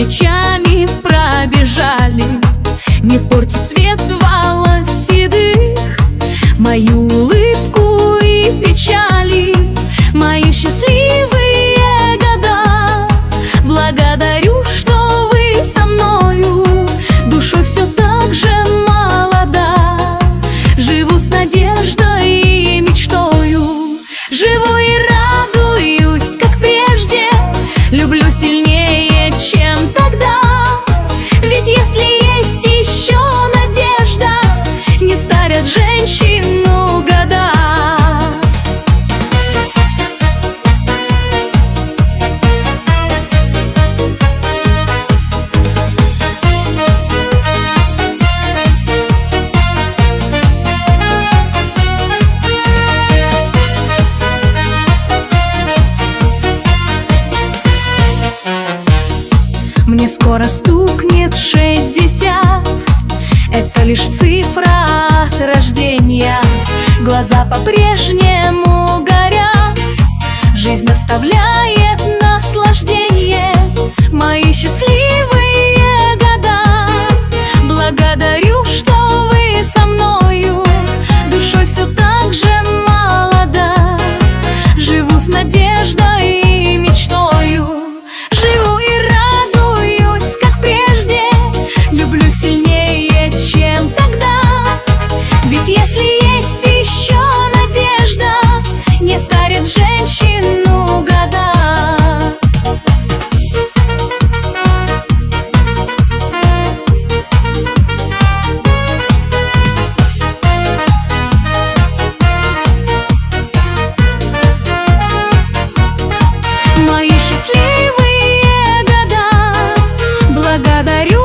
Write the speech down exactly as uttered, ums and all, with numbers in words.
плечами пробежали. Не портит цвет волос седых мою улыбку и печали, мои счастливые года. Благодарю, что вы со мною, душой все так же молода. Живу с надеждой и мечтою, живу и радуюсь, как прежде. Люблю сильнее, чем тогда. Ведь если есть еще надежда, не старят женщину года. Мне скоро стукнет шестьдесят, это лишь цифра от рождения. Глаза по-прежнему горят, жизнь доставляет наслаждение, мои счастливые года. Благодарю, что вы со мною, душой все так же молода. Живу с надеждой и мечтою, живу и радуюсь, как прежде. Люблю сильнее, чем тогда. Ведь если есть еще надежда, не старит женщину года. Мои счастливые года. Благодарю.